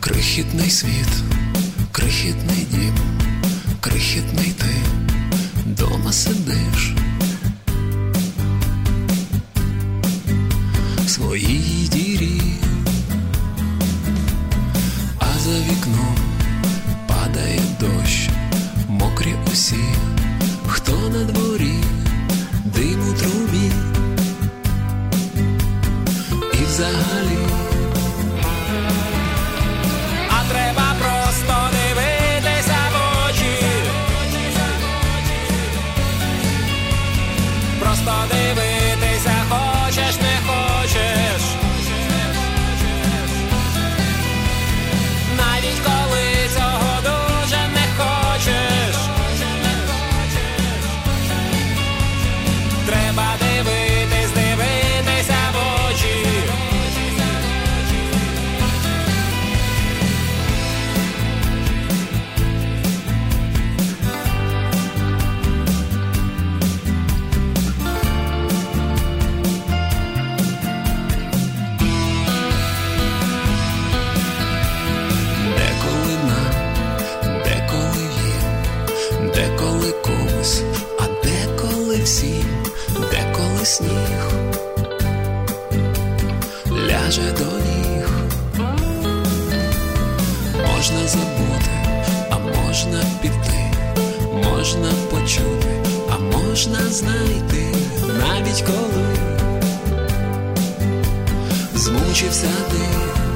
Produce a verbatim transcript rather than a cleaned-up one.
Крихітний світ, крихітний дім, крихітний ти, дома сидиш в своїй дірі, а за вікном падає дощ, мокрі усі, хто на дворі, дим у трубі, і взагалі треба просто дивитися в очі, просто дивитися, хочеш, не хочеш, навіть коли цього дуже не хочеш, треба дивитись, дивитися в очі. Деколи комусь, а деколи всім, деколи сніг ляже до ніг. Можна забути, а можна піти, можна почути, а можна знайти, навіть коли змучився ти.